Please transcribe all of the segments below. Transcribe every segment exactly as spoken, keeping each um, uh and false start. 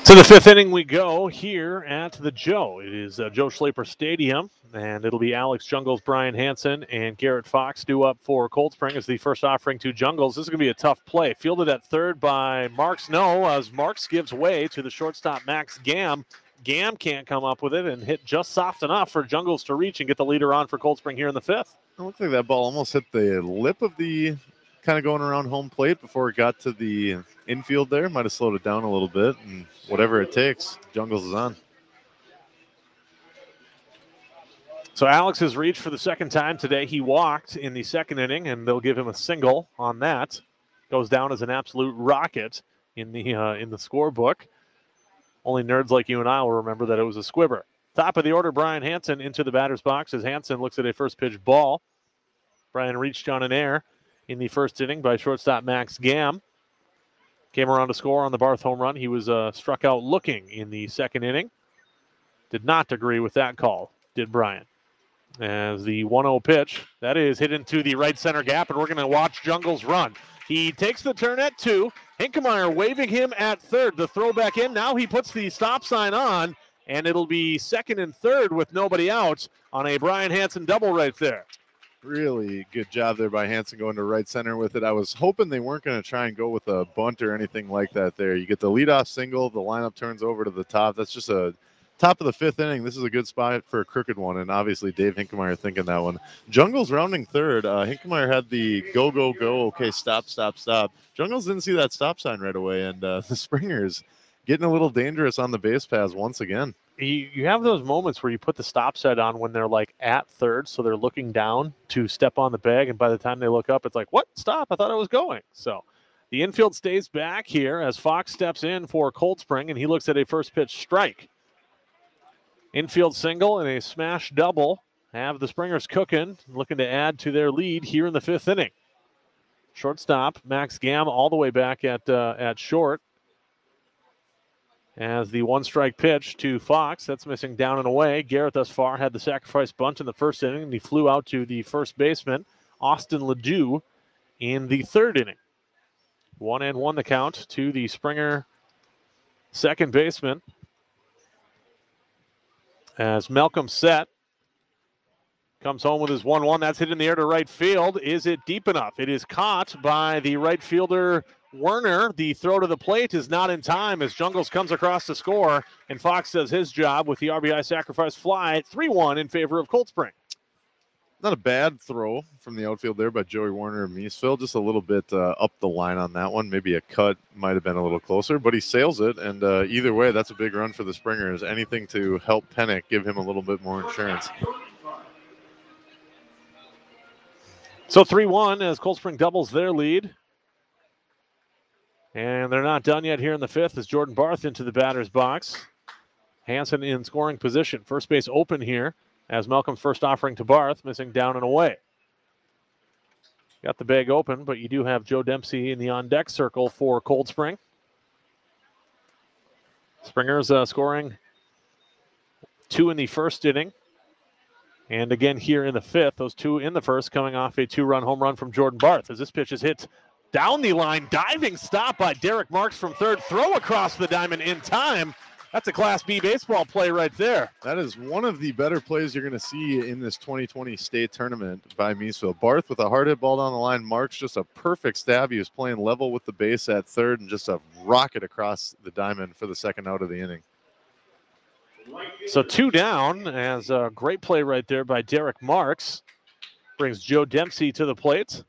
To the fifth inning we go here at the Joe. It is uh, Joe Schlaper Stadium, and it'll be Alex Jungles, Brian Hansen, and Garrett Fox due up for Cold Spring as the first offering to Jungles. This is going to be a tough play. Fielded at third by Marks. No, as Marks gives way to the shortstop Max Gam. Gam can't come up with it and hit just soft enough for Jungles to reach and get the leader on for Cold Spring here in the fifth. It looks like that ball almost hit the lip of the kind of going around home plate before it got to the infield there. Might have slowed it down a little bit, and whatever it takes, Jungles is on. So Alex has reached for the second time today. He walked in the second inning, and they'll give him a single on that. Goes down as an absolute rocket in the uh, in the scorebook. Only nerds like you and I will remember that it was a squibber. Top of the order, Brian Hansen into the batter's box as Hansen looks at a first pitch ball. Brian reached on an air in the first inning by shortstop Max Gam. Came around to score on the Barth home run. He was uh, struck out looking in the second inning. Did not agree with that call, did Brian. As the one oh pitch, that is hit into the right center gap, and we're going to watch Jungles run. He takes the turn at two. Hinkemeyer waving him at third. The throw back in. Now he puts the stop sign on, and it'll be second and third with nobody out on a Brian Hansen double right there. Really good job there by Hansen going to right center with it. I was hoping they weren't going to try and go with a bunt or anything like that there. You get the leadoff single, the lineup turns over to the top. That's just a top of the fifth inning. This is a good spot for a crooked one, and obviously Dave Hinkemeyer thinking that one. Jungles rounding third. Uh, Hinkemeyer had the go, go, go, okay, stop, stop, stop. Jungles didn't see that stop sign right away, and uh, the Springers getting a little dangerous on the base paths once again. You, you have those moments where you put the stop set on when they're like at third, so they're looking down to step on the bag, and by the time they look up, it's like, what? Stop, I thought I was going. So the infield stays back here as Fox steps in for Cold Spring, and he looks at a first pitch strike. Infield single and a smash double have the Springers cooking, looking to add to their lead here in the fifth inning. Shortstop Max Gam all the way back at uh, at short. As the one-strike pitch to Fox, that's missing down and away. Garrett thus far had the sacrifice bunt in the first inning, and he flew out to the first baseman, Austin Ledoux, in the third inning. One and one the count to the Springer second baseman. As Malcolm Set comes home with his one one. That's hit in the air to right field. Is it deep enough? It is caught by the right fielder, Werner. The throw to the plate is not in time as Jungles comes across to score, and Fox does his job with the R B I sacrifice fly. three one in favor of Cold Spring. Not a bad throw from the outfield there by Joey Werner and Meesville. Just a little bit uh, up the line on that one. Maybe a cut might have been a little closer, but he sails it. And uh, either way, that's a big run for the Springers. Anything to help Pennick, give him a little bit more insurance. So three one as Cold Spring doubles their lead. And they're not done yet here in the fifth as Jordan Barth into the batter's box. Hansen in scoring position. First base open here as Malcolm's first offering to Barth, missing down and away. Got the bag open, but you do have Joe Dempsey in the on-deck circle for Cold Spring. Springer's uh, scoring two in the first inning. And again here in the fifth, those two in the first coming off a two-run home run from Jordan Barth as this pitch is hit down the line. Diving stop by Derek Marks from third. Throw across the diamond in time. That's a Class B baseball play right there. That is one of the better plays you're going to see in this twenty twenty state tournament by Meesville. Barth with a hard hit ball down the line. Marks just a perfect stab. He was playing level with the base at third and just a rocket across the diamond for the second out of the inning. So two down as a great play right there by Derek Marks. Brings Joe Dempsey to the plate.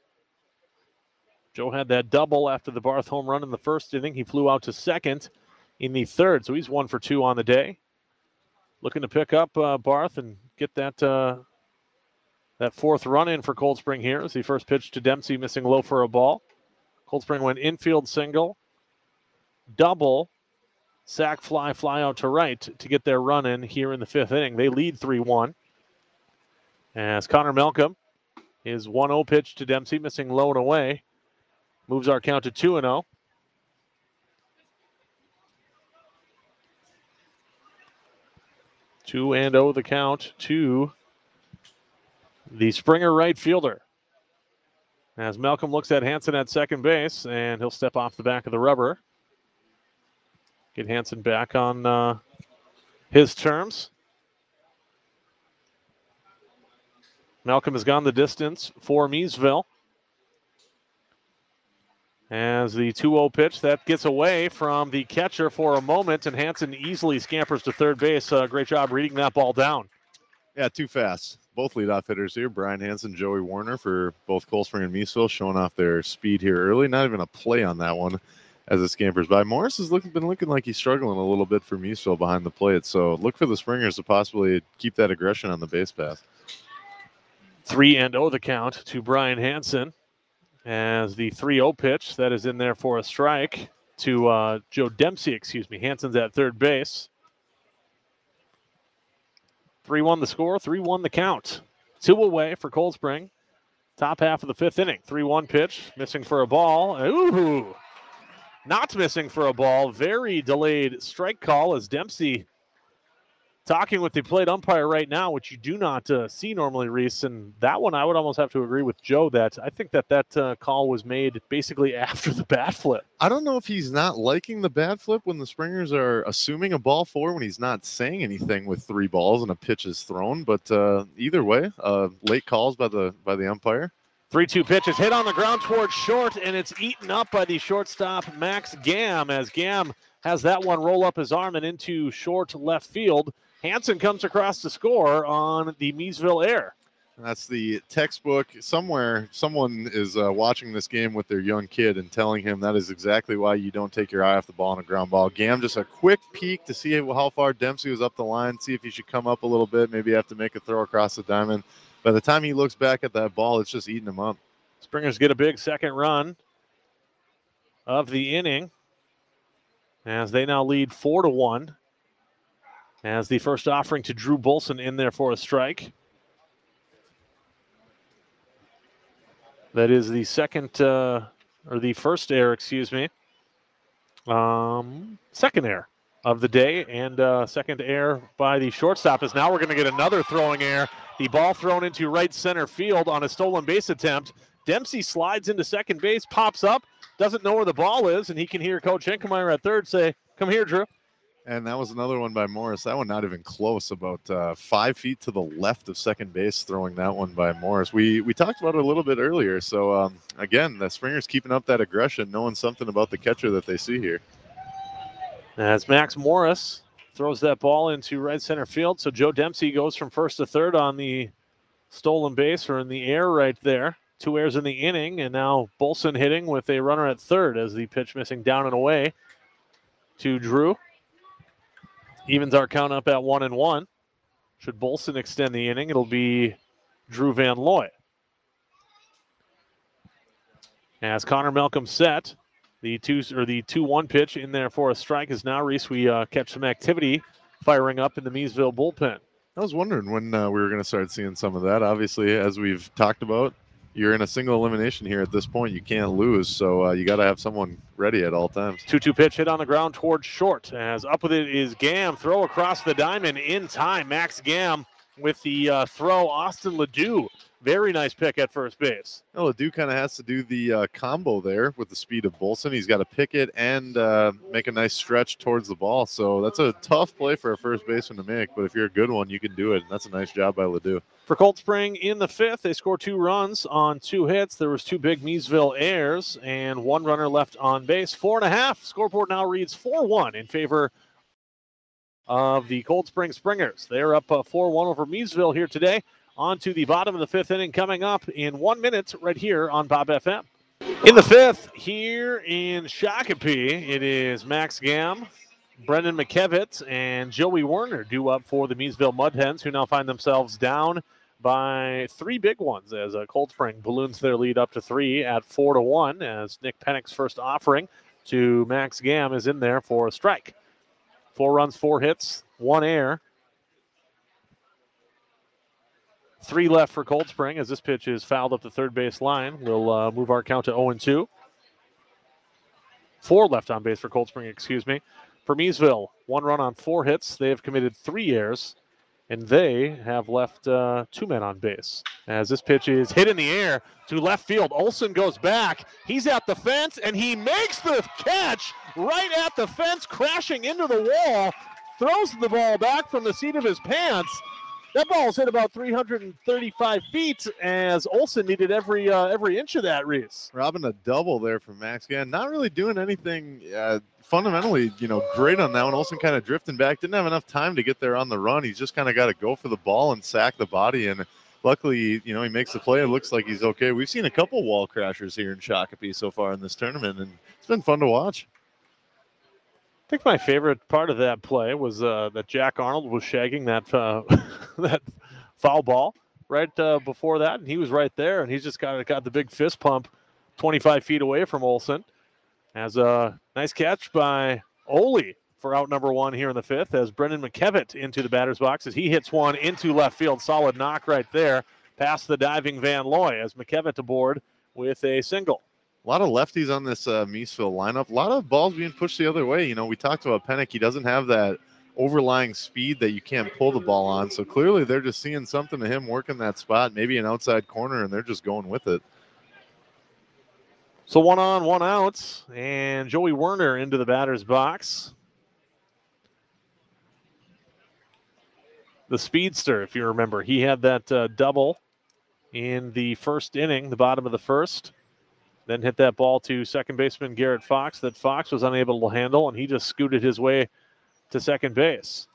Joe had that double after the Barth home run in the first inning. He flew out to second in the third, so he's one for two on the day. Looking to pick up uh, Barth and get that uh, that fourth run in for Cold Spring here as the first pitch to Dempsey, missing low for a ball. Cold Spring went infield single, double, sack fly, fly out to right to get their run in here in the fifth inning. They lead three one. As Connor Malcolm, his one oh pitch to Dempsey, missing low and away, moves our count to two and oh. two and oh the count to the Springer right fielder. As Malcolm looks at Hansen at second base, and he'll step off the back of the rubber. Get Hansen back on uh, his terms. Malcolm has gone the distance for Miesville. As the two oh pitch, that gets away from the catcher for a moment, and Hansen easily scampers to third base. Uh, great job reading that ball down. Yeah, too fast. Both leadoff hitters here, Brian Hansen, Joey Warner for both Cold Spring and Miesville, showing off their speed here early. Not even a play on that one as it scampers by. Morris has looking, been looking like he's struggling a little bit for Miesville behind the plate, so look for the Springers to possibly keep that aggression on the base path. three and oh the count to Brian Hansen. As the three oh pitch, that is in there for a strike to uh, Joe Dempsey, excuse me. Hansen's at third base. three one the score, three one the count. Two away for Cold Spring. Top half of the fifth inning. three one pitch, missing for a ball. Ooh, not missing for a ball. Very delayed strike call as Dempsey talking with the plate umpire right now, which you do not uh, see normally, Reese. And that one, I would almost have to agree with Joe that I think that that uh, call was made basically after the bat flip. I don't know if he's not liking the bat flip when the Springers are assuming a ball four when he's not saying anything with three balls and a pitch is thrown. But uh, either way, uh, late calls by the by the umpire. three two pitch is hit on the ground towards short, and it's eaten up by the shortstop, Max Gam, as Gam has that one roll up his arm and into short left field. Hansen comes across to score on the Miesville Air. That's the textbook. Somewhere, someone is uh, watching this game with their young kid and telling him that is exactly why you don't take your eye off the ball on a ground ball. Gam, just a quick peek to see how far Dempsey was up the line, see if he should come up a little bit, maybe have to make a throw across the diamond. By the time he looks back at that ball, it's just eating him up. Springers get a big second run of the inning as they now lead four to one. As the first offering to Drew Bolson in there for a strike. That is the second, uh, or the first error, excuse me. Um, second error of the day, and uh, second error by the shortstop is now we're going to get another throwing error. The ball thrown into right center field on a stolen base attempt. Dempsey slides into second base, pops up, doesn't know where the ball is, and he can hear Coach Hinkemeyer at third say, "Come here, Drew." And that was another one by Morris. That one not even close, about uh, five feet to the left of second base, throwing that one by Morris. We we talked about it a little bit earlier. So, um, again, the Springers keeping up that aggression, knowing something about the catcher that they see here. As Max Morris throws that ball into right center field. So Joe Dempsey goes from first to third on the stolen base, or in the air right there. Two errors in the inning, and now Bolson hitting with a runner at third as the pitch missing down and away to Drew. Evens our count up at one and one. Should Bolson extend the inning, it'll be Drew Van Looy. As Connor Malcolm set, the two or the two one pitch in there for a strike is now Reese. We uh, catch some activity firing up in the Miesville bullpen. I was wondering when uh, we were going to start seeing some of that. Obviously, as we've talked about, you're in a single elimination here at this point. You can't lose, so uh, you got to have someone ready at all times. two two pitch hit on the ground towards short. As up with it is Gam. Throw across the diamond in time. Max Gam with the uh, throw. Austin Ledoux. Very nice pick at first base. Well, Ledoux kind of has to do the uh, combo there with the speed of Bolson. He's got to pick it and uh, make a nice stretch towards the ball. So that's a tough play for a first baseman to make. But if you're a good one, you can do it. And that's a nice job by Ledoux. For Cold Spring in the fifth, they score two runs on two hits. There was two big Miesville errors and one runner left on base. Four and a half. Scoreboard now reads four one in favor of the Cold Spring Springers. They're up uh, four one over Miesville here today. On to the bottom of the fifth inning coming up in one minute right here on Bob F M. In the fifth, here in Shakopee, it is Max Gam, Brendan McKevitt, and Joey Werner due up for the Miesville Mud Hens, who now find themselves down by three big ones as uh, Cold Spring balloons their lead up to three at four to one as Nick Pennick's first offering to Max Gam is in there for a strike. Four runs, four hits, one error. Three left for Cold Spring as this pitch is fouled up the third base line. We'll uh, move our count to oh and two. Four left on base for Cold Spring, excuse me. For Miesville, one run on four hits. They have committed three errors. and they have left uh, two men on base. As this pitch is hit in the air to left field, Olson goes back. He's at the fence, and he makes the catch right at the fence, crashing into the wall, throws the ball back from the seat of his pants. That ball's hit about three hundred thirty-five feet, as Olson needed every uh, every inch of that, Reese. Robbing a double there from Max Gann. Not really doing anything uh, fundamentally, you know, great on that one. Olson kind of drifting back. Didn't have enough time to get there on the run. He's just kind of got to go for the ball and sack the body. And luckily, you know, he makes the play. It looks like he's okay. We've seen a couple wall crashers here in Shakopee so far in this tournament, and it's been fun to watch. I think my favorite part of that play was uh, that Jack Arnold was shagging that uh, that foul ball right uh, before that, and he was right there, and he's just got got the big fist pump twenty-five feet away from Olson. As a nice catch by Ole for out number one here in the fifth, as Brendan McKevitt into the batter's box as he hits one into left field. Solid knock right there past the diving Van Looy as McKevitt aboard with a single. A lot of lefties on this uh, Meesville lineup. A lot of balls being pushed the other way. You know, we talked about Pennick. He doesn't have that overlying speed that you can't pull the ball on. So clearly they're just seeing something to him working that spot, maybe an outside corner, and they're just going with it. So one on, one out, and Joey Werner into the batter's box. The speedster, if you remember, he had that uh, double in the first inning, the bottom of the first. Then hit that ball to second baseman Garrett Fox that Fox was unable to handle, and he just scooted his way to second base.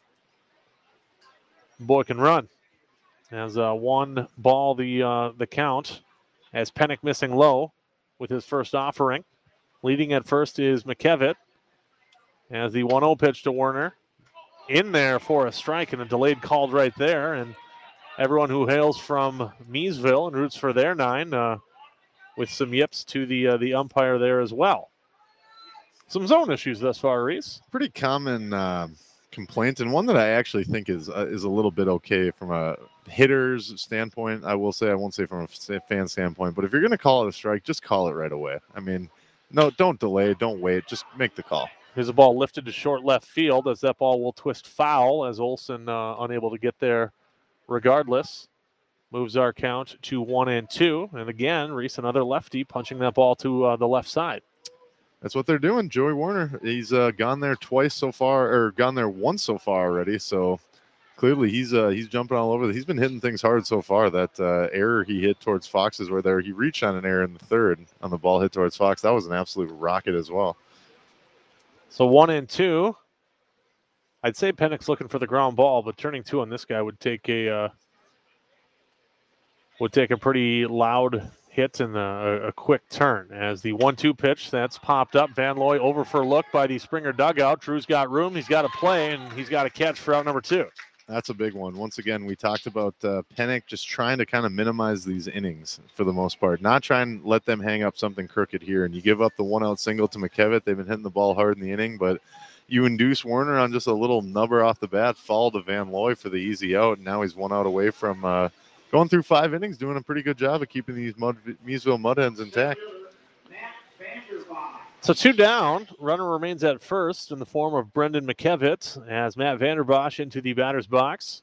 Boy can run. As uh, one ball the uh, the count, as Pennick missing low with his first offering. Leading at first is McKevitt. As the one oh pitch to Werner. In there for a strike and a delayed called right there. And everyone who hails from Meesville and roots for their nine uh, with some yips to the uh, the umpire there as well. Some zone issues thus far, Reese. Pretty common uh, complaint, and one that I actually think is uh, is a little bit okay from a hitter's standpoint. I will say, I won't say from a fan standpoint, but if you're going to call it a strike, just call it right away. I mean, no, don't delay, don't wait, just make the call. Here's a ball lifted to short left field as that ball will twist foul as Olson uh, unable to get there regardless. Moves our count to one and two. And again, Reese, another lefty punching that ball to uh, the left side. That's what they're doing. Joey Werner, he's uh, gone there twice so far, or gone there once so far already. So clearly he's uh, he's jumping all over. He's been hitting things hard so far. That uh, error he hit towards Fox is where there he reached on an error in the third on the ball hit towards Fox. That was an absolute rocket as well. So one and two. I'd say Pennick's looking for the ground ball, but turning two on this guy would take a uh, would take a pretty loud hit and a, a quick turn. As the one two pitch that's popped up, Van Looy over for a look by the Springer dugout. Drew's got room. He's got a play, and he's got a catch for out number two. That's a big one. Once again, we talked about uh, Pennick just trying to kind of minimize these innings for the most part, not trying to let them hang up something crooked here. And you give up the one-out single to McKevitt. They've been hitting the ball hard in the inning, but you induce Werner on just a little nubber off the bat, fall to Van Looy for the easy out, and now he's one out away from uh, going through five innings, doing a pretty good job of keeping these Mud, Meesville Mudhens intact. So two down. Runner remains at first in the form of Brendan McKevitt as Matt Vanderbosch into the batter's box.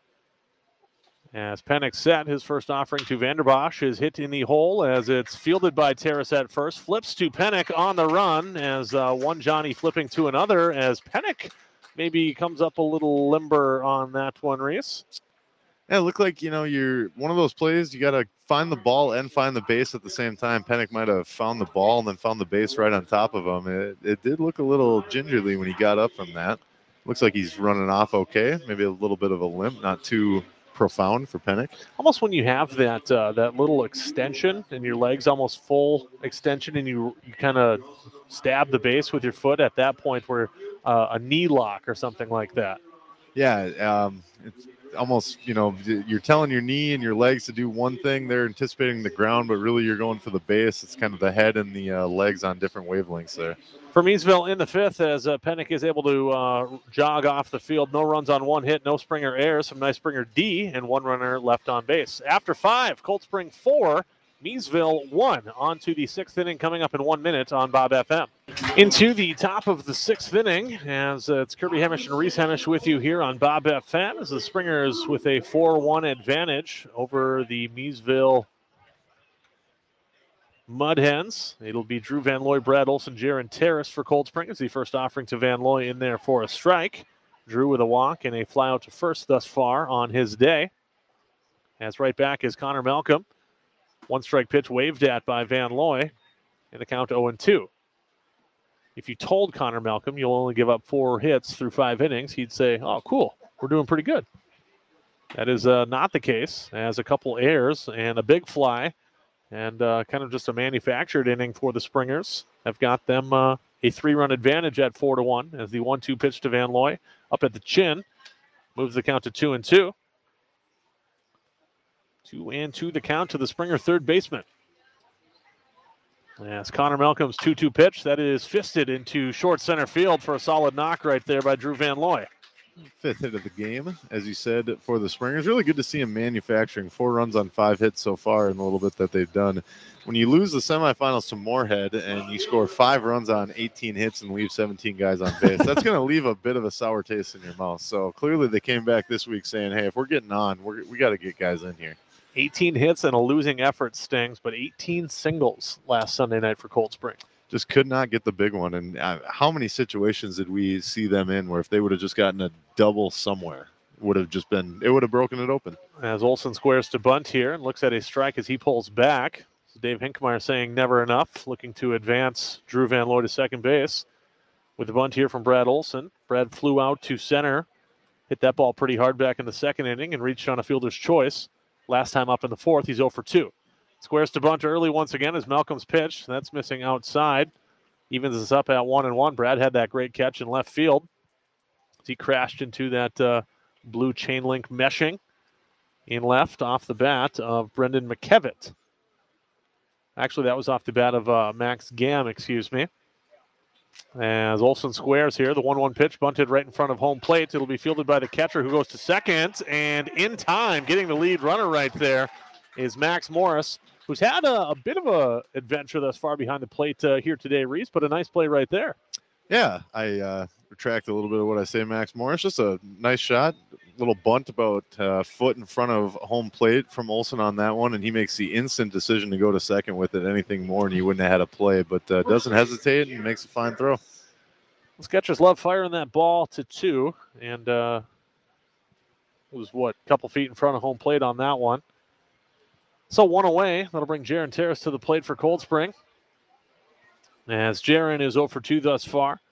As Pennick set, his first offering to Vanderbosch is hit in the hole as it's fielded by Terrace at first. Flips to Pennick on the run as uh, one Johnny flipping to another as Pennick maybe comes up a little limber on that one, Reese. Yeah, it looked like, you know, you're one of those plays, you got to find the ball and find the base at the same time. Pennick might have found the ball and then found the base right on top of him. It, it did look a little gingerly when he got up from that. Looks like he's running off okay. Maybe a little bit of a limp, not too profound for Pennick. Almost when you have that uh, that little extension and your legs almost full extension and you, you kind of stab the base with your foot at that point where uh, a knee lock or something like that. Yeah, um, it's almost, you know, you're telling your knee and your legs to do one thing. They're anticipating the ground, but really you're going for the base. It's kind of the head and the uh, legs on different wavelengths there. For Meesville in the fifth as uh, Pennick is able to uh, jog off the field. No runs on one hit, no Springer errors, some nice Springer D, and one runner left on base. After five, Cold Spring four, Meesville one. On to the sixth inning coming up in one minute on Bob F M. Into the top of the sixth inning, as uh, it's Kirby Hemish and Reese Hemish with you here on Bob F M, as the Springers with a four one advantage over the Miesville Mud Hens. It'll be Drew Van Looy, Brad Olson, Jaron Terrace for Cold Spring as the first offering to Van Looy in there for a strike. Drew with a walk and a fly out to first thus far on his day. As right back is Connor Malcolm. One strike pitch waved at by Van Looy, and the count oh and two. If you told Connor Malcolm you'll only give up four hits through five innings, he'd say, oh, cool, we're doing pretty good. That is uh, not the case, as a couple errors and a big fly and uh, kind of just a manufactured inning for the Springers have got them uh, a three-run advantage at four to one as the one two pitch to Van Looy up at the chin moves the count to two and two. Two and two the count to the Springer third baseman. As Connor Malcolm's two two pitch, that is fisted into short center field for a solid knock right there by Drew Van Looy. Fifth hit of the game, as you said, for the Springers. Really good to see him manufacturing four runs on five hits so far in the little bit that they've done. When you lose the semifinals to Moorhead and you score five runs on eighteen hits and leave seventeen guys on base, that's going to leave a bit of a sour taste in your mouth. So clearly they came back this week saying, hey, if we're getting on, we're, we got to get guys in here. eighteen hits and a losing effort stings, but eighteen singles last Sunday night for Cold Spring. Just could not get the big one. And uh, how many situations did we see them in where if they would have just gotten a double somewhere, would have just been, it would have broken it open. As Olson squares to bunt here and looks at a strike as he pulls back. So Dave Hinkmeyer saying never enough, looking to advance Drew Van Looy to second base. With the bunt here from Brad Olson. Brad flew out to center, hit that ball pretty hard back in the second inning and reached on a fielder's choice. Last time up in the fourth, he's oh for two. Squares to bunt early once again as Malcolm's pitch. That's missing outside. Evens us up at one and one. Brad had that great catch in left field. He crashed into that uh, blue chain link meshing in left off the bat of Brendan McKevitt. Actually, that was off the bat of uh, Max Gam, excuse me. As Olson squares here, the one one pitch bunted right in front of home plate. It'll be fielded by the catcher who goes to second. And in time, getting the lead runner right there is Max Morris, who's had a, a bit of a adventure thus far behind the plate uh, here today, Reese, but a nice play right there. Yeah, I uh, retract a little bit of what I say, Max Morris. Just a nice shot, little bunt about a uh, foot in front of home plate from Olson on that one, and he makes the instant decision to go to second with it. Anything more, and he wouldn't have had a play, but uh, doesn't hesitate and makes a fine throw. The Skechers love firing that ball to two, and uh, it was, what, a couple feet in front of home plate on that one. So one away. That'll bring Jaron Terrace to the plate for Cold Spring. As Jaron is oh for two thus far.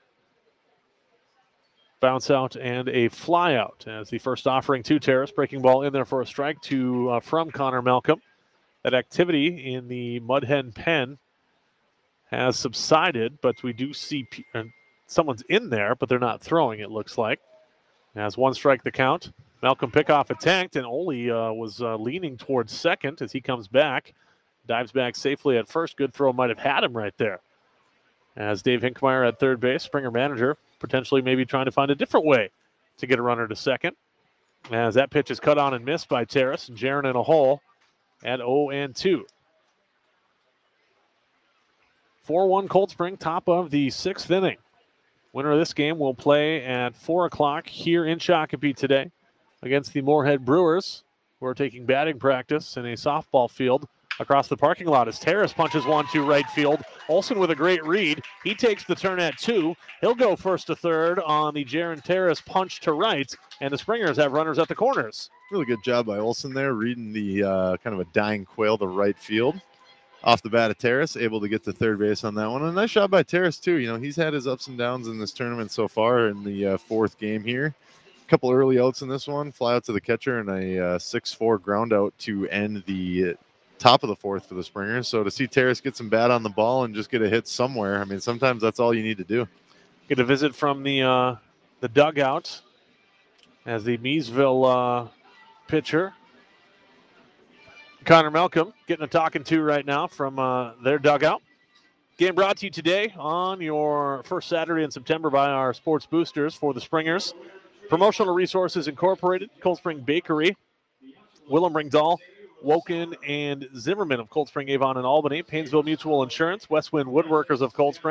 Bounce out and a fly out as the first offering to Terrace. Breaking ball in there for a strike to uh, from Connor Malcolm. That activity in the Mud Hen pen has subsided, but we do see p- uh, someone's in there, but they're not throwing, it looks like. As one strike the count. Malcolm Pickoff attacked, and Ole uh, was uh, leaning towards second as he comes back. Dives back safely at first. Good throw might have had him right there. As Dave Hinkmeyer at third base, Springer manager, potentially maybe trying to find a different way to get a runner to second. As that pitch is cut on and missed by Terrace, and Jaron in a hole at oh and two. four one Cold Spring, top of the sixth inning. Winner of this game will play at four o'clock here in Shakopee today against the Moorhead Brewers, who are taking batting practice in a softball field across the parking lot as Terrace punches one to right field. Olson with a great read. He takes the turn at two. He'll go first to third on the Jaron Terrace punch to right, and the Springers have runners at the corners. Really good job by Olson there, reading the uh, kind of a dying quail to right field. Off the bat of Terrace, able to get to third base on that one. And a nice shot by Terrace, too. You know, he's had his ups and downs in this tournament so far in the uh, fourth game here. Couple early outs in this one, fly out to the catcher, and a uh, six four ground out to end the top of the fourth for the Springers. So to see Terrace get some bat on the ball and just get a hit somewhere, I mean, sometimes that's all you need to do. Get a visit from the uh, the dugout as the Miesville uh, pitcher, Connor Malcolm, getting a talking to right now from uh, their dugout. Game brought to you today on your first Saturday in September by our sports boosters for the Springers. Promotional Resources Incorporated, Cold Spring Bakery, Willem Ringdahl, Woken, and Zimmerman of Cold Spring, Avon, and Albany, Painesville Mutual Insurance, Westwind Woodworkers of Cold Spring,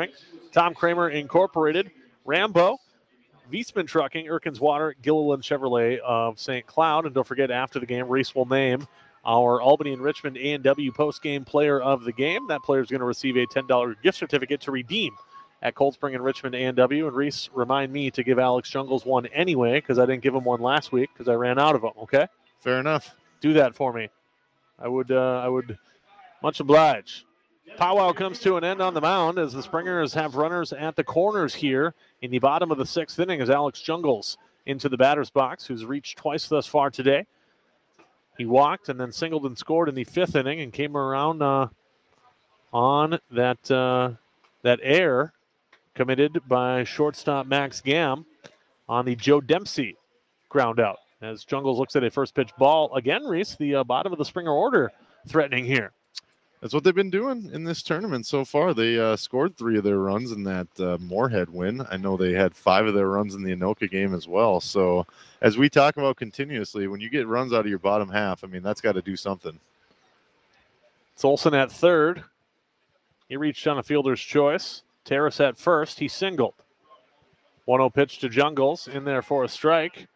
Tom Kramer Incorporated, Rambo, Viessmann Trucking, Erkins Water, Gilliland Chevrolet of Saint Cloud. And don't forget, after the game, Reese will name our Albany and Richmond A and W post-game player of the game. That player is going to receive a ten dollar gift certificate to redeem at Cold Spring and Richmond A and W. And Reese, remind me to give Alex Jungles one anyway, because I didn't give him one last week because I ran out of them, okay? Fair enough. Do that for me. I would, uh, I would much oblige. Powwow comes to an end on the mound as the Springers have runners at the corners here in the bottom of the sixth inning as Alex Jungles into the batter's box, who's reached twice thus far today. He walked and then singled and scored in the fifth inning and came around uh, on that uh, that error committed by shortstop Max Gam on the Joe Dempsey ground out. As Jungles looks at a first pitch ball again, Reese, the uh, bottom of the Springer order threatening here. That's what they've been doing in this tournament so far. They uh, scored three of their runs in that uh, Moorhead win. I know they had five of their runs in the Anoka game as well. So as we talk about continuously, when you get runs out of your bottom half, I mean, that's got to do something. It's Olson at third. He reached on a fielder's choice. Terrace at first. He singled. one oh pitch to Jungles in there for a strike.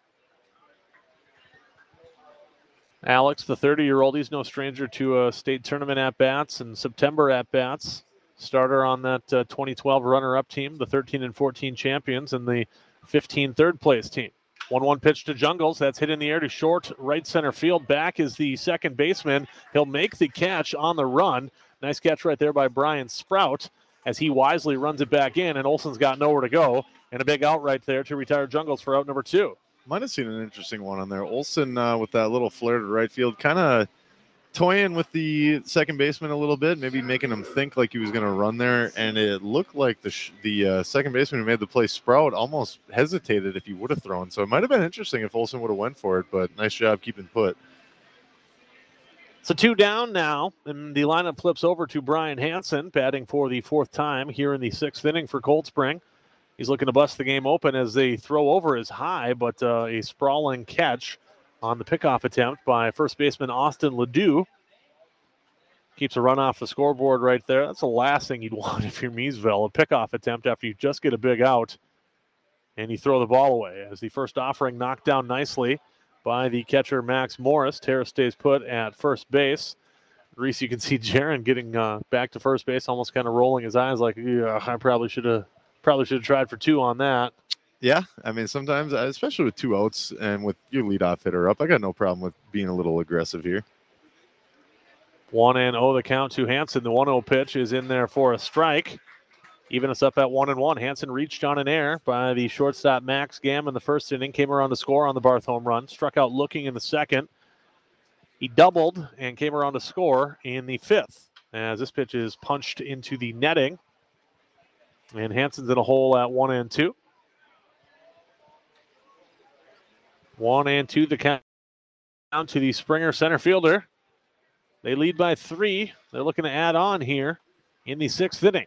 Alex, the thirty-year-old, he's no stranger to uh, state tournament at-bats and September at-bats. Starter on that uh, twenty twelve runner-up team, the thirteen and fourteen champions, and the fifteen third-place team. one one pitch to Jungles. That's hit in the air to short right center field. Back is the second baseman. He'll make the catch on the run. Nice catch right there by Brian Sprout as he wisely runs it back in, and Olson's got nowhere to go. And a big out right there to retire Jungles for out number two. Might have seen an interesting one on there. Olson uh, with that little flare to right field, kind of toying with the second baseman a little bit, maybe making him think like he was going to run there. And it looked like the sh- the uh, second baseman who made the play, Sprout, almost hesitated if he would have thrown. So it might have been interesting if Olson would have went for it, but nice job keeping put. So two down now, and the lineup flips over to Brian Hansen, batting for the fourth time here in the sixth inning for Cold Spring. He's looking to bust the game open as they throw over his high, but uh, a sprawling catch on the pickoff attempt by first baseman Austin Ledoux. Keeps a run off the scoreboard right there. That's the last thing you'd want if you're Miesville, a pickoff attempt after you just get a big out and you throw the ball away. As the first offering knocked down nicely by the catcher Max Morris. Terrace stays put at first base. Reese, you can see Jaron getting uh, back to first base, almost kind of rolling his eyes like, yeah, I probably should have Probably should have tried for two on that. Yeah, I mean, sometimes, especially with two outs and with your leadoff hitter up, I got no problem with being a little aggressive here. one and oh the count to Hansen. The one oh pitch is in there for a strike. Even us up at one and one. Hansen reached on an air by the shortstop Max Gam in the first inning. Came around to score on the Barth home run. Struck out looking in the second. He doubled and came around to score in the fifth. As this pitch is punched into the netting. And Hansen's in a hole at one and two. One and two, the count down to the Springer center fielder. They lead by three. They're looking to add on here in the sixth inning.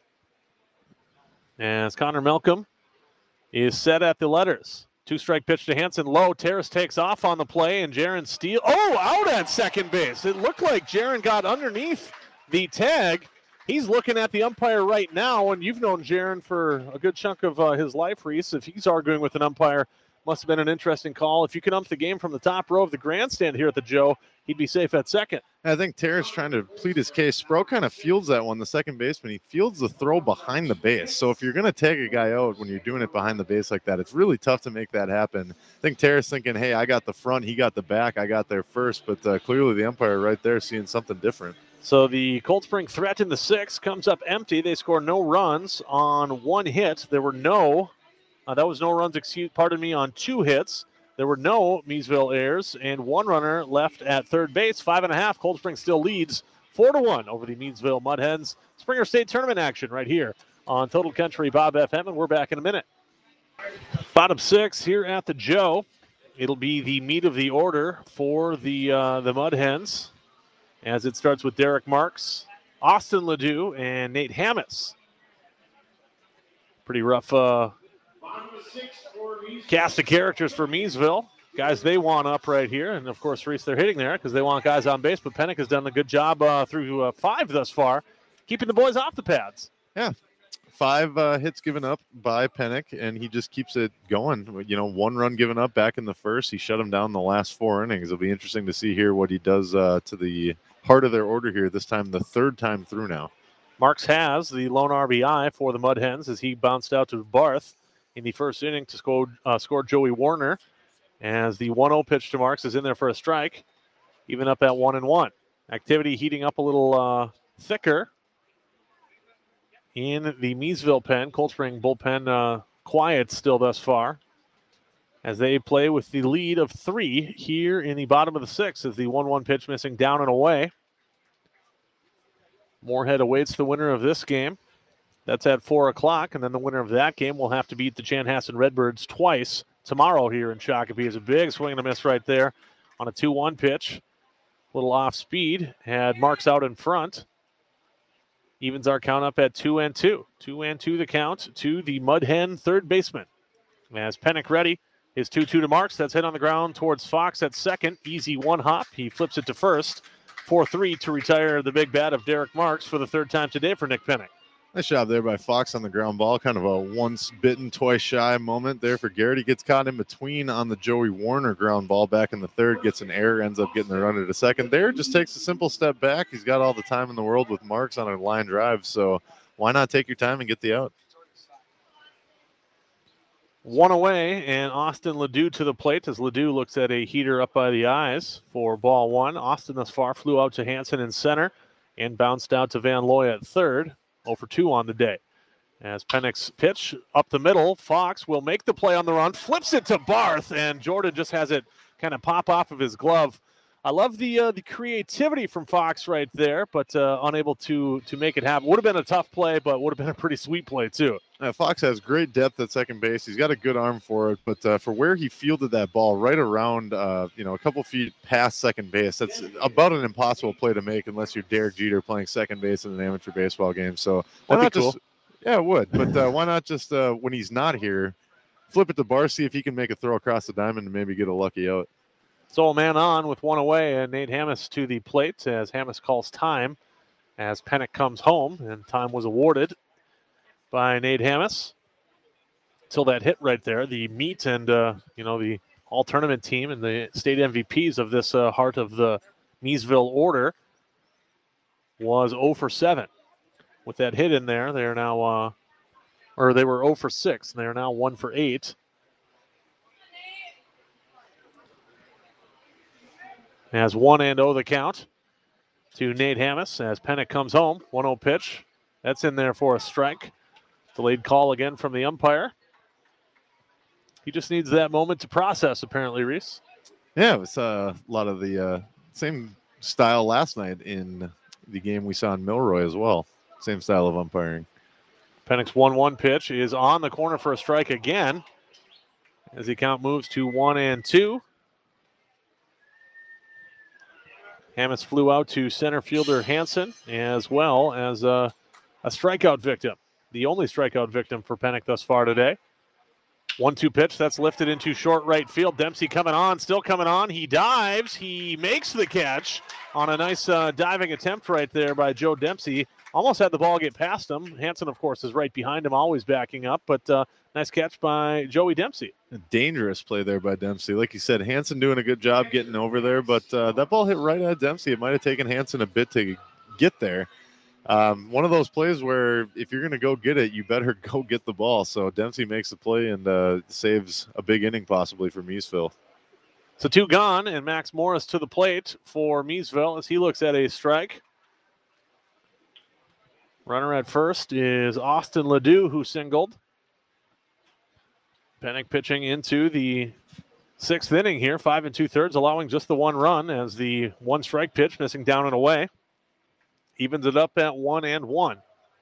As Connor Malcolm is set at the letters. Two-strike pitch to Hansen, low. Terrace takes off on the play, and Jaron Steele. Oh, out at second base. It looked like Jaron got underneath the tag. He's looking at the umpire right now, and you've known Jaron for a good chunk of uh, his life, Reese. If he's arguing with an umpire, must have been an interesting call. If you can ump the game from the top row of the grandstand here at the Joe, he'd be safe at second. I think Terrace trying to plead his case. Sprout kind of fields that one, the second baseman. He fields the throw behind the base. So if you're going to take a guy out when you're doing it behind the base like that, it's really tough to make that happen. I think Terrace thinking, hey, I got the front, he got the back, I got there first. But uh, clearly the umpire right there seeing something different. So the Cold Spring threat in the sixth comes up empty. They score no runs on one hit. There were no, uh, that was no runs, excuse, pardon me, on two hits. There were no Miesville errors and one runner left at third base. Five and a half. Cold Spring still leads four to one over the Miesville Mudhens. Springer State tournament action right here on Total Country Bob F M, and we're back in a minute. Bottom six here at the Joe. It'll be the meat of the order for the uh, the Mudhens, as it starts with Derek Marks, Austin Ledoux, and Nate Hammis. Pretty rough uh, cast of characters for Miesville. Guys they want up right here. And, of course, Reese, they're hitting there because they want guys on base. But Pennick has done a good job uh, through uh, five thus far, keeping the boys off the pads. Yeah, five uh, hits given up by Pennock, and he just keeps it going. You know, one run given up back in the first. He shut him down the last four innings. It'll be interesting to see here what he does uh, to the heart of their order here, this time the third time through now. Marks has the lone R B I for the Mud Hens as he bounced out to Barth in the first inning to score, uh, score Joey Warner, as the one oh pitch to Marks is in there for a strike, even up at one and one. Activity heating up a little uh, thicker in the Miesville pen. Cold Spring bullpen uh, quiet still thus far as they play with the lead of three here in the bottom of the sixth as the one one pitch missing down and away. Moorhead awaits the winner of this game. That's at four o'clock, and then the winner of that game will have to beat the Chanhassen Redbirds twice tomorrow here in Shakopee. It's a big swing and a miss right there on a two one pitch. A little off speed, had Marks out in front. Evens our count up at two and two. Two and two the count to the Mud Hen third baseman. As Pennock ready, his two two to Marks. That's hit on the ground towards Fox at second. Easy one hop. He flips it to first. four three to retire the big bat of Derek Marks for the third time today for Nick Pennock. Nice job there by Fox on the ground ball. Kind of a once bitten, twice shy moment there for Garrett. He gets caught in between on the Joey Warner ground ball back in the third, gets an error, ends up getting the runner to second. There just takes a simple step back. He's got all the time in the world with Marks on a line drive, so why not take your time and get the out? One away, and Austin Ledoux to the plate as Ledoux looks at a heater up by the eyes for ball one. Austin thus far flew out to Hansen in center and bounced out to Van Looy at third. oh for two on the day. As Pennock's pitch up the middle, Fox will make the play on the run, flips it to Barth, and Jordan just has it kind of pop off of his glove. I love the uh, the creativity from Fox right there, but uh, unable to to make it happen. Would have been a tough play, but would have been a pretty sweet play too. Uh, Fox has great depth at second base. He's got a good arm for it, but uh, for where he fielded that ball right around, uh, you know, a couple feet past second base, that's about an impossible play to make unless you're Derek Jeter playing second base in an amateur baseball game. So why That'd not be cool. just, yeah, it would. But uh, why not just uh, when he's not here, flip it to Barr, see if he can make a throw across the diamond and maybe get a lucky out. So a man on with one away, and Nate Hammes to the plate as Hammes calls time as Pennock comes home, and time was awarded by Nate Hammes. Till that hit right there, the meat and, uh, you know, the all-tournament team and the state M V Ps of this uh, heart of the Miesville order was oh for seven. With that hit in there, they are now, uh, or they were oh for six, and they are now one for eight. As one and oh the count to Nate Hammes as Pennock comes home. one oh pitch. That's in there for a strike. Delayed call again from the umpire. He just needs that moment to process, apparently, Reese. Yeah, it was uh, a lot of the uh, same style last night in the game we saw in Milroy as well. Same style of umpiring. Pennock's one one pitch is on the corner for a strike again as the count moves to one and two. Hammes flew out to center fielder Hansen as well as uh, a strikeout victim. The only strikeout victim for Pennock thus far today. one two pitch, that's lifted into short right field. Dempsey coming on, still coming on. He dives, he makes the catch on a nice uh, diving attempt right there by Joe Dempsey. Almost had the ball get past him. Hansen, of course, is right behind him, always backing up, but uh, nice catch by Joey Dempsey. A dangerous play there by Dempsey. Like you said, Hansen doing a good job getting over there, but uh, that ball hit right at Dempsey. It might have taken Hansen a bit to get there. Um, one of those plays where if you're going to go get it, you better go get the ball. So Dempsey makes the play and uh, saves a big inning possibly for Miesville. So two gone, and Max Morris to the plate for Miesville as he looks at a strike. Runner at first is Austin Ledoux, who singled. Pennock pitching into the sixth inning here, five and two-thirds, allowing just the one run as the one strike pitch missing down and away. Evens it up at one and one.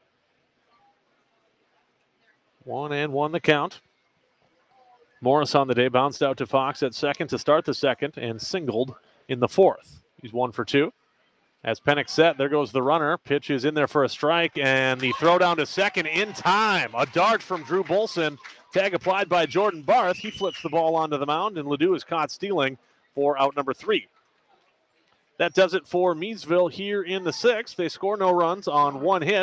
One and one the count. Morris on the day bounced out to Fox at second to start the second and singled in the fourth. He's one for two. As Pennock set, there goes the runner. Pitch is in there for a strike, and the throw down to second in time. A dart from Drew Bolson. Tag applied by Jordan Barth. He flips the ball onto the mound, and Ledoux is caught stealing for out number three. That does it for Miesville here in the sixth. They score no runs on one hit.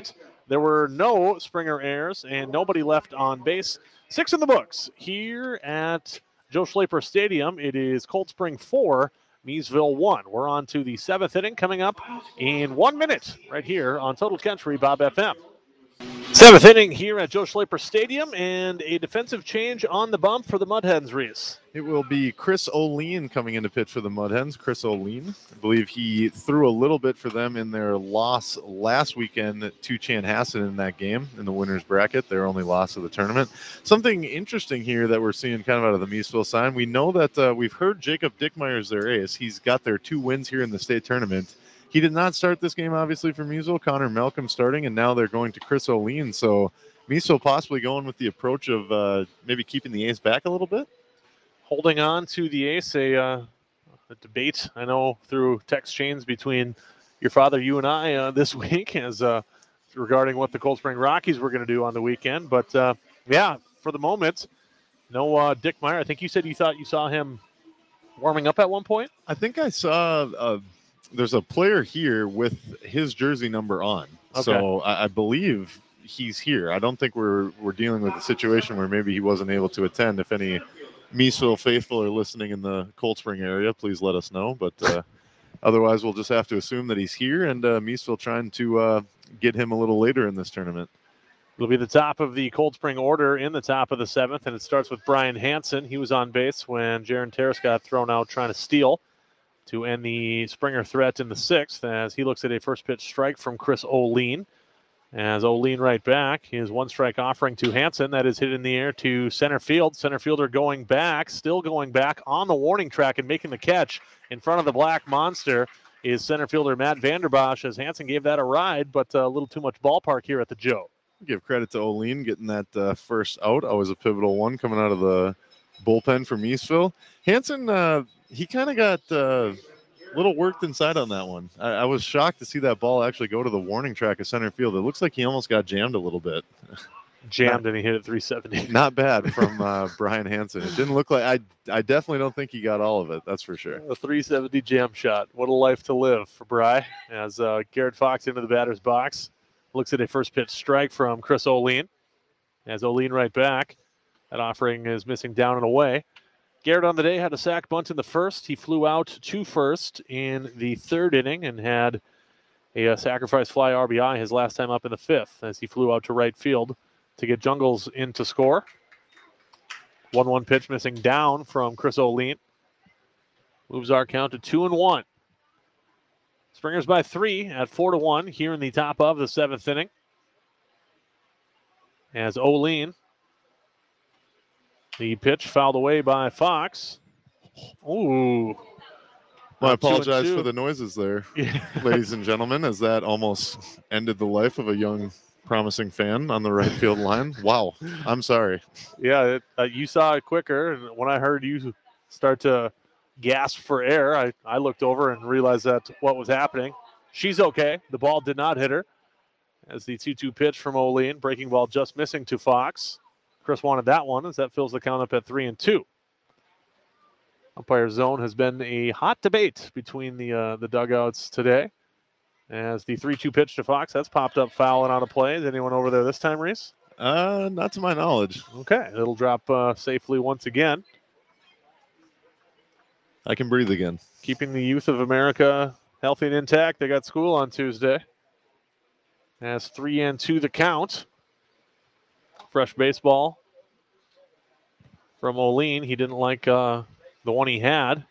There were no Springer errors and nobody left on base. Six in the books here at Joe Schlaper Stadium. It is Cold Spring four, Miesville one. We're on to the seventh inning coming up in one minute right here on Total Country Bob F M. Seventh inning here at Joe Schlaper Stadium, and a defensive change on the bump for the Mud Hens, Reese. It will be Chris O'Lean coming into pitch for the Mud Hens. Chris O'Lean, I believe he threw a little bit for them in their loss last weekend to Chanhassen in that game in the winner's bracket, their only loss of the tournament. Something interesting here that we're seeing kind of out of the Miesville side. We know that uh, we've heard Jacob Dickmeyer is their ace. He's got their two wins here in the state tournament. He did not start this game, obviously, for Miesville. Connor Malcolm starting, and now they're going to Chris O'Lean. So Miesville possibly going with the approach of uh, maybe keeping the ace back a little bit. Holding on to the ace, a, uh, a debate, I know, through text chains between your father, you, and I uh, this week as uh, regarding what the Cold Spring Rockies were going to do on the weekend. But, uh, yeah, for the moment, no uh, Dickmeyer. I think you said you thought you saw him warming up at one point? I think I saw uh, there's a player here with his jersey number on. Okay. So I, I believe he's here. I don't think we're we're dealing with a situation where maybe he wasn't able to attend. If any Miesville faithful are listening in the Cold Spring area, please let us know. But uh, otherwise, we'll just have to assume that he's here, and uh, Miesville trying to uh, get him a little later in this tournament. It'll be the top of the Cold Spring order in the top of the seventh, and it starts with Brian Hansen. He was on base when Jaron Terrace got thrown out trying to steal to end the Springer threat in the sixth, as he looks at a first pitch strike from Chris O'Lean. As O'Lean right back, his one strike offering to Hansen. That is hit in the air to center field. Center fielder going back, still going back on the warning track and making the catch in front of the black monster is center fielder Matt Vanderbosch, as Hansen gave that a ride, but a little too much ballpark here at the Joe. Give credit to O'Lean getting that uh, first out. Always a pivotal one coming out of the bullpen for Miesville. Hansen, uh, he kind of got uh, a little worked inside on that one. I, I was shocked to see that ball actually go to the warning track of center field. It looks like he almost got jammed a little bit. Jammed not, and he hit it three seventy. Not bad from uh, Brian Hansen. It didn't look like I. I definitely don't think he got all of it. That's for sure. A three seventy jam shot. What a life to live for Bry. As uh, Garrett Fox into the batter's box. Looks at a first pitch strike from Chris O'Lean. As O'Lean right back. That offering is missing down and away. Garrett on the day had a sack bunt in the first. He flew out to first in the third inning and had a, a sacrifice fly R B I his last time up in the fifth as he flew out to right field to get Jungles in to score. one one pitch missing down from Chris O'Lean. Moves our count to two and one. Springers by three at four to one here in the top of the seventh inning. As O'Lean, the pitch fouled away by Fox. Ooh. Well, I apologize for the noises there, yeah. ladies and gentlemen, as that almost ended the life of a young, promising fan on the right field line. Wow. I'm sorry. Yeah, it, uh, you saw it quicker, and when I heard you start to gasp for air, I, I looked over and realized that what was happening. She's okay. The ball did not hit her. As the two two pitch from O'Lean, breaking ball just missing to Fox. Chris wanted that one, as that fills the count up at three and two. Umpire zone has been a hot debate between the uh, the dugouts today. As the three two pitch to Fox, that's popped up foul and out of play. Is anyone over there this time, Reese? Uh, not to my knowledge. Okay, it'll drop uh, safely once again. I can breathe again. Keeping the youth of America healthy and intact. They got school on Tuesday. As three and two the count. Fresh baseball from O'Lean. He didn't like uh, the one he had.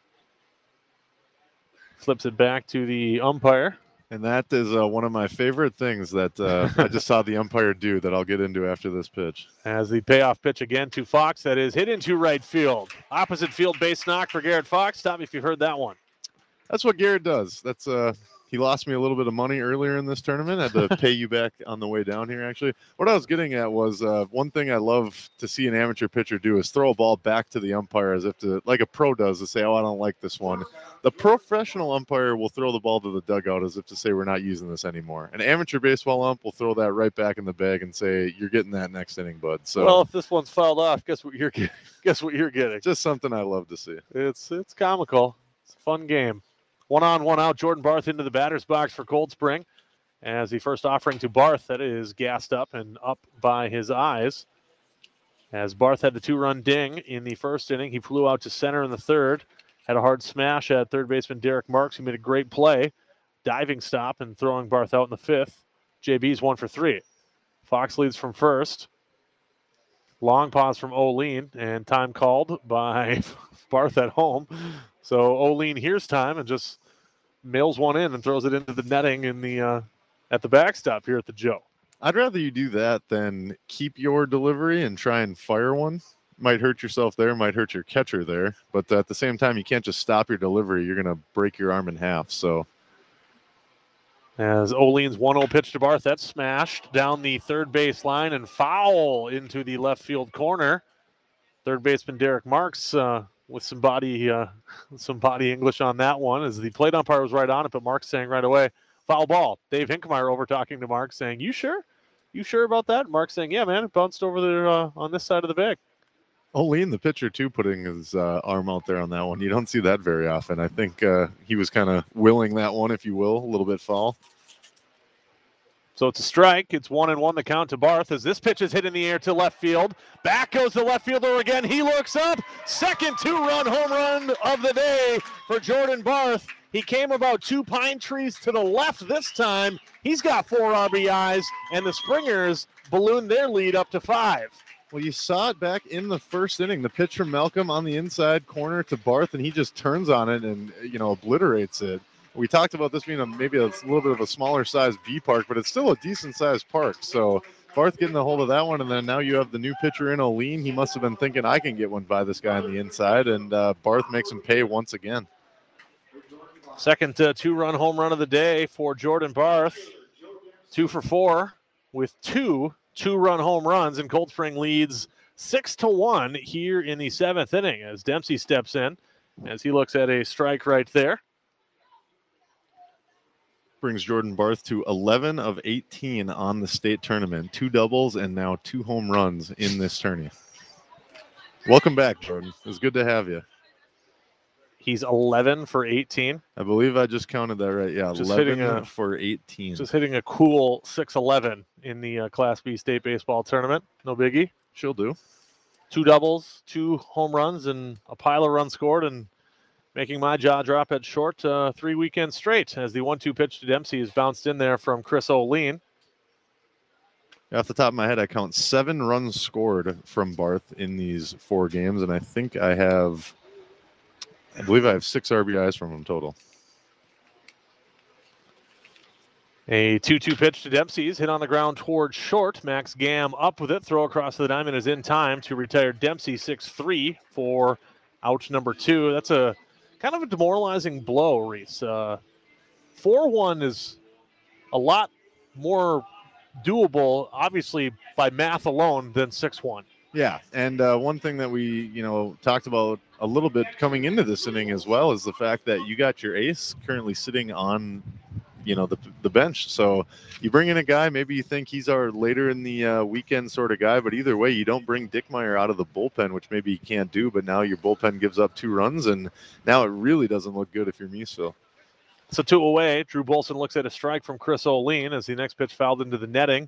Flips it back to the umpire. And that is uh, one of my favorite things that uh, I just saw the umpire do that I'll get into after this pitch. As the payoff pitch again to Fox, that is hit into right field. Opposite field base knock for Garrett Fox. Stop me if you heard that one. That's what Garrett does. That's uh, he lost me a little bit of money earlier in this tournament. I had to pay you back on the way down here, actually. What I was getting at was uh, one thing I love to see an amateur pitcher do is throw a ball back to the umpire as if to, like a pro does, to say, oh, I don't like this one. The professional umpire will throw the ball to the dugout as if to say, we're not using this anymore. An amateur baseball ump will throw that right back in the bag and say, you're getting that next inning, bud. So, well, if this one's fouled off, guess what you're getting? Guess what you're getting? Just something I love to see. It's it's comical. It's a fun game. One on, one out. Jordan Barth into the batter's box for Cold Spring. as the first offering to Barth that is gassed up and up by his eyes. As Barth had the two-run ding in the first inning, he flew out to center in the third, had a hard smash at third baseman Derek Marks, who made a great play, diving stop and throwing Barth out in the fifth. J B's one for three. Fox leads from first. Long pause from O'Lean, and time called by Barth at home. So O'Lean hears time and just mails one in and throws it into the netting in the uh, at the backstop here at the Joe. I'd rather you do that than keep your delivery and try and fire one. Might hurt yourself there, might hurt your catcher there. But at the same time, you can't just stop your delivery. You're going to break your arm in half. So, as O'Lean's one oh pitch to Barth, that's smashed down the third base line and foul into the left field corner. Third baseman Derek Marks uh, with some body, uh, some body English on that one, as the plate umpire was right on it, but Marks saying right away, foul ball. Dave Hinkemeyer over talking to Marks saying, "You sure? You sure about that?" Mark saying, "Yeah, man, it bounced over there uh, on this side of the bag." O'Lean, the pitcher, too, putting his uh, arm out there on that one. You don't see that very often. I think uh, he was kind of willing that one, if you will, a little bit foul. So it's a strike. It's one and one the count to Barth as this pitch is hit in the air to left field. Back goes the left fielder again. He looks up. Second two-run home run of the day for Jordan Barth. He came about two pine trees to the left this time. He's got four R B Is, and the Springers ballooned their lead up to five. Well, you saw it back in the first inning. The pitch from Malcolm on the inside corner to Barth, and he just turns on it and, you know, obliterates it. We talked about this being a, maybe a little bit of a smaller size B park, but it's still a decent sized park. So Barth getting a hold of that one, and then now you have the new pitcher in O'Lean. He must have been thinking, I can get one by this guy on the inside, and uh, Barth makes him pay once again. Second uh, two-run home run of the day for Jordan Barth. Two for four with two two-run home runs, and Cold Spring leads six to one here in the seventh inning as Dempsey steps in as he looks at a strike right there. Brings Jordan Barth to eleven of eighteen on the state tournament. Two doubles and now two home runs in this tourney. Welcome back, Jordan. It's good to have you. He's eleven for eighteen. I believe I just counted that right. Yeah, just eleven a, for eighteen. Just hitting a cool six eleven in the uh, Class B state baseball tournament. No biggie. She'll do. Two doubles, two home runs, and a pile of runs scored, and making my jaw drop at short uh, three weekends straight as the one two pitch to Dempsey is bounced in there from Chris O'Lean. Off the top of my head, I count seven runs scored from Barth in these four games, and I think I have, I believe I have six R B Is from him total. A two two pitch to Dempsey is hit on the ground towards short. Max Gam up with it. Throw across the diamond is in time to retire Dempsey six three for out number two. That's a kind of a demoralizing blow, Reese. Uh, four one is a lot more doable, obviously, by math alone than six one. Yeah, and uh, one thing that we, you know, talked about a little bit coming into this inning as well is the fact that you got your ace currently sitting on, you know, the the bench. So you bring in a guy, maybe you think he's our later in the uh, weekend sort of guy, but either way, you don't bring Dickmeyer out of the bullpen, which maybe you can't do, but now your bullpen gives up two runs, and now it really doesn't look good if you're Meesville. So two away. Drew Bolson looks at a strike from Chris O'Lean as the next pitch fouled into the netting.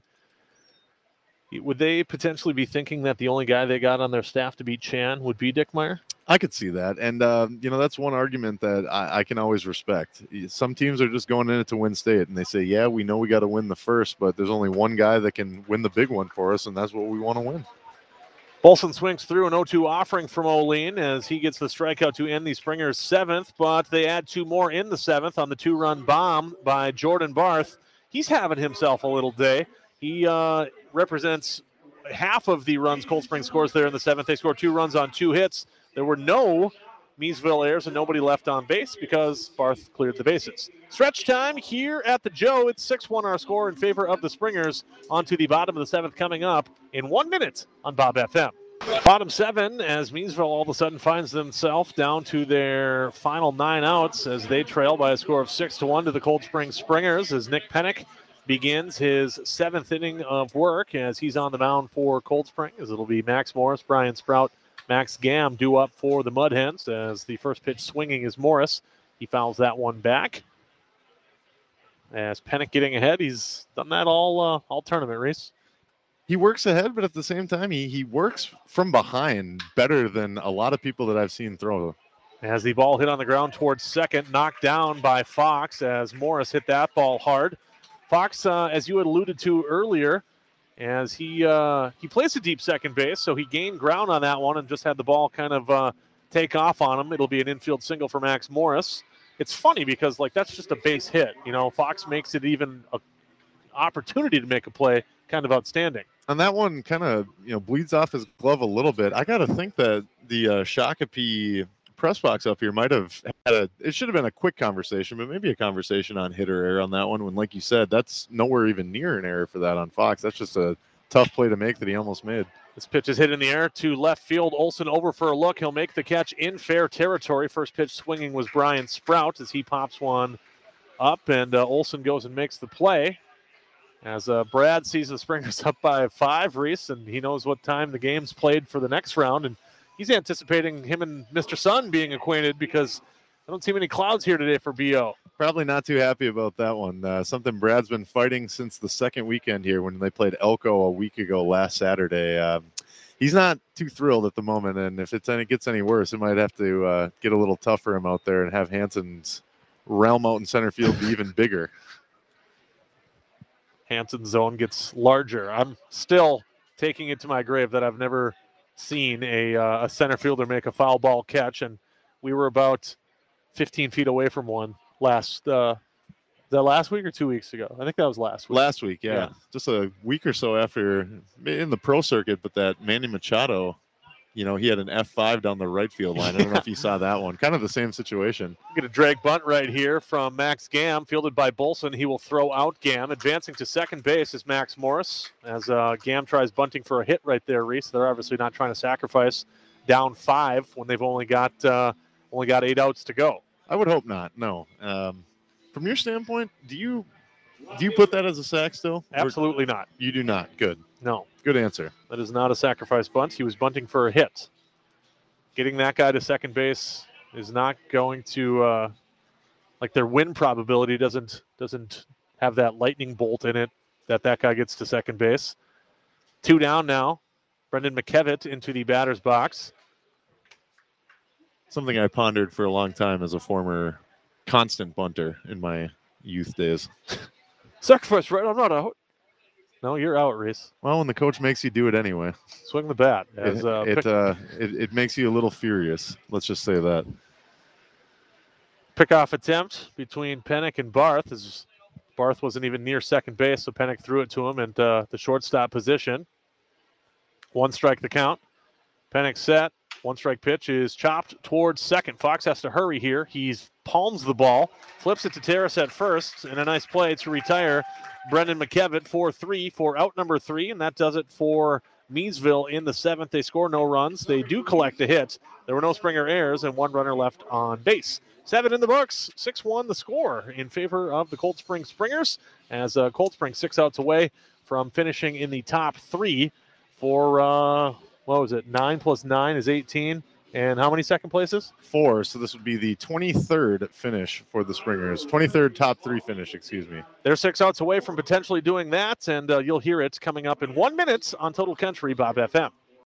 Would they potentially be thinking that the only guy they got on their staff to beat Chan would be Dickmeyer? I could see that. And, uh, you know, that's one argument that I, I can always respect. Some teams are just going in it to win state, and they say, yeah, we know we got to win the first, but there's only one guy that can win the big one for us, and that's what we want to win. Bolson swings through an oh two offering from O'Lean as he gets the strikeout to end the Springers' seventh, but they add two more in the seventh on the two-run bomb by Jordan Barth. He's having himself a little day. He uh, represents half of the runs Cold Spring scores there in the seventh. They scored two runs on two hits. There were no Meesville errors and nobody left on base because Barth cleared the bases. Stretch time here at the Joe. It's six one our score in favor of the Springers. On to the bottom of the seventh coming up in one minute on Bob F M. Bottom seven as Meesville all of a sudden finds themselves down to their final nine outs as they trail by a score of six to one to the Cold Spring Springers as Nick Pennick begins his seventh inning of work as he's on the mound for Cold Spring, as it'll be Max Morris, Brian Sprout, Max Gam due up for the Mud Hens as the first pitch swinging is Morris. He fouls that one back. As Pennick getting ahead, he's done that all uh, all tournament, Reese. He works ahead, but at the same time, he, he works from behind better than a lot of people that I've seen throw. As the ball hit on the ground towards second, knocked down by Fox as Morris hit that ball hard. Fox, uh, as you had alluded to earlier, as he uh, he plays a deep second base, so he gained ground on that one and just had the ball kind of uh, take off on him. It'll be an infield single for Max Morris. It's funny because, like, that's just a base hit. You know, Fox makes it even an opportunity to make a play kind of outstanding. And that one kind of, you know, bleeds off his glove a little bit. I got to think that the uh, Shakopee press box up here might have had a, it should have been a quick conversation, but maybe a conversation on hit or error on that one when, like you said, that's nowhere even near an error for that on Fox. That's just a tough play to make that he almost made. This pitch is hit in the air to left field. Olson over for a look. He'll make the catch in fair territory. First pitch swinging was Brian Sprout as he pops one up, and uh, Olson goes and makes the play. As uh, Brad sees the Springers up by five, Reese, and he knows what time the game's played for the next round, and he's anticipating him and Mister Sun being acquainted because I don't see many clouds here today for B O. Probably not too happy about that one. Uh, something Brad's been fighting since the second weekend here when they played Elko a week ago last Saturday. Um, he's not too thrilled at the moment, and if it's any, gets any worse, it might have to uh, get a little tough for him out there and have Hansen's realm out in center field be even bigger. Hansen's zone gets larger. I'm still taking it to my grave that I've never seen a, uh, a center fielder make a foul ball catch, and we were about fifteen feet away from one last uh, that last week or two weeks ago. I think that was last week. Last week, yeah. Yeah. Just a week or so after in the pro circuit, but that Manny Machado, you know, he had an F five down the right field line. I don't know if you saw that one. Kind of the same situation. Get a drag bunt right here from Max Gam, fielded by Bolson. He will throw out Gam. Advancing to second base is Max Morris as uh, Gam tries bunting for a hit right there, Reese. They're obviously not trying to sacrifice down five when they've only got uh, only got eight outs to go. I would hope not. No. Um, from your standpoint, do you do you put that as a sack still? Absolutely not. You do not. Good. No. Good answer. That is not a sacrifice bunt. He was bunting for a hit. Getting that guy to second base is not going to, uh, like their win probability doesn't doesn't have that lightning bolt in it that that guy gets to second base. Two down now. Brendan McKevitt into the batter's box. Something I pondered for a long time as a former constant bunter in my youth days. Sacrifice, right? I'm not out. No, you're out, Reese. Well, when the coach makes you do it anyway, Swing the bat. As, it uh, it, pick, uh, it it makes you a little furious. Let's just say that. Pickoff attempt between Pennick and Barth. As Barth wasn't even near second base, so Pennick threw it to him at uh, the shortstop position. One strike the count. Pennick set. One strike pitch is chopped towards second. Fox has to hurry here. He's palms the ball, flips it to Terrace at first, and a nice play to retire Brendan McKevitt four three for out number three, and that does it for Meadsville in the seventh. They score no runs. They do collect a hit. There were no Springer errors and one runner left on base. Seven in the books, six one the score in favor of the Cold Spring Springers as uh, Cold Spring six outs away from finishing in the top three for, uh, what was it, nine plus nine is eighteen. And how many second places? Four. So this would be the twenty-third finish for the Springers. twenty-third top three finish, excuse me. They're six outs away from potentially doing that, and uh, you'll hear it coming up in one minute on Total Country Bob F M.